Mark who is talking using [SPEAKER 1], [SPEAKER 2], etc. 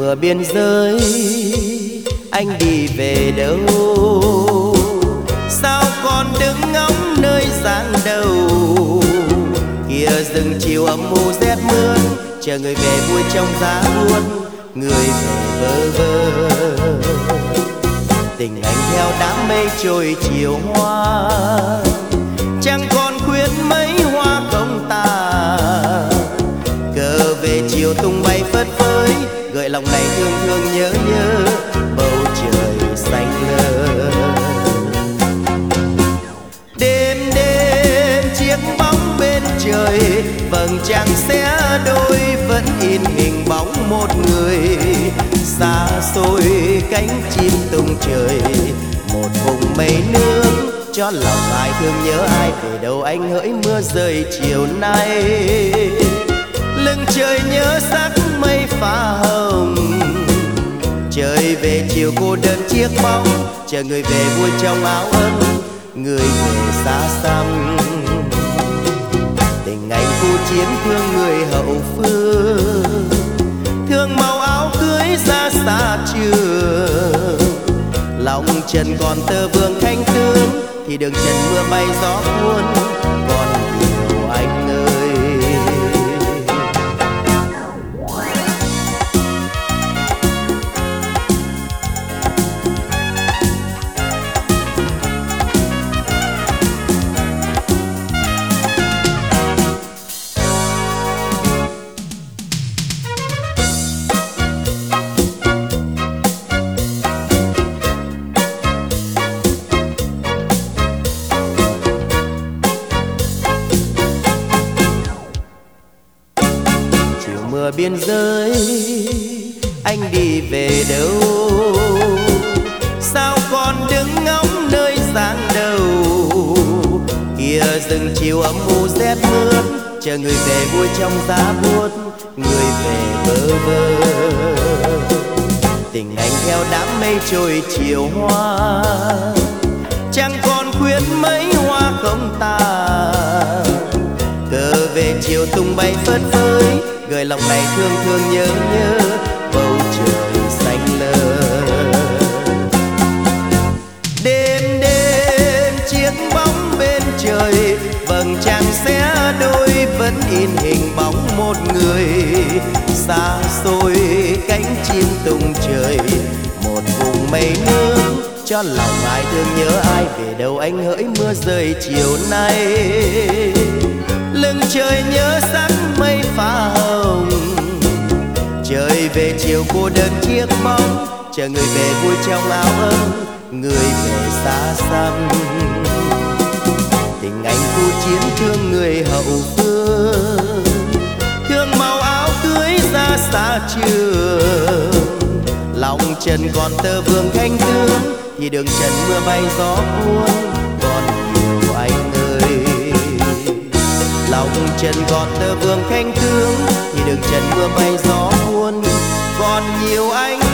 [SPEAKER 1] mưa biên giới anh đi về đâu? Sao còn đứng ngóng nơi giang đầu? Kia rừng chiều âm u rét mướt, chờ người về vui trong giá buốt, người về bơ vơ. Tình anh theo đám mây trôi chiều hoa, chẳng còn khuyến mấy hoa không tàn. Cờ về chiều tung bay phất phới, gợi lòng này thương thương nhớ nhớ bầu trời xanh lơ. Đêm đêm chiếc bóng bên trời, vầng trăng xé đôi vẫn in hình bóng một người. Xa xôi cánh chim tung trời, một vùng mây nước cho lòng ai thương nhớ ai. Về đâu anh hỡi mưa rơi chiều nay, lưng trời nhớ sắc mây pha hồng. Trời về chiều cô đơn chiếc bóng, chờ người về vui trong áo ấm, người về xa xăm. Tình anh khu chiến thương người hậu phương, thương màu áo cưới ra xa trường. Lòng trần còn tơ vương thanh tương, thì đường trần mưa bay gió cuốn còn nhiều anh ơi. Mưa biên giới anh đi về đâu? Sao còn đứng ngóng nơi giang đầu? Kia rừng chiều âm u rét mướt, chờ người về vui trong giá buốt, người về bơ vơ. Tình anh theo đám mây trôi chiều hoa, chẳng còn khuyến mấy hoa không tàn. Cờ về chiều tung bay phất phới, gợi lòng này thương thương nhớ nhớ bầu trời xanh lơ. Đêm đêm chiếc bóng bên trời, vầng trăng xé đôi vẫn in hình bóng một người. Xa xôi cánh chim tung trời, một vùng mây nước cho lòng ai thương nhớ ai. Về đâu anh hỡi mưa rơi chiều nay, lưng trời nhớ sắc mây pha hồng. Trời về chiều cô đơn chiếc bóng, chờ người về vui trong áo ấm, người về xa xăm. Tình anh khu chiến thương người hậu phương, thương màu áo cưới ra xa trường. Lòng trần còn tơ vương thanh tương, thì đường trần mưa bay gió cuốn còn nhiều anh ơi. Lòng trần còn tơ vương khanh tướng, thì đường trần mưa bay gió buồn còn nhiều anh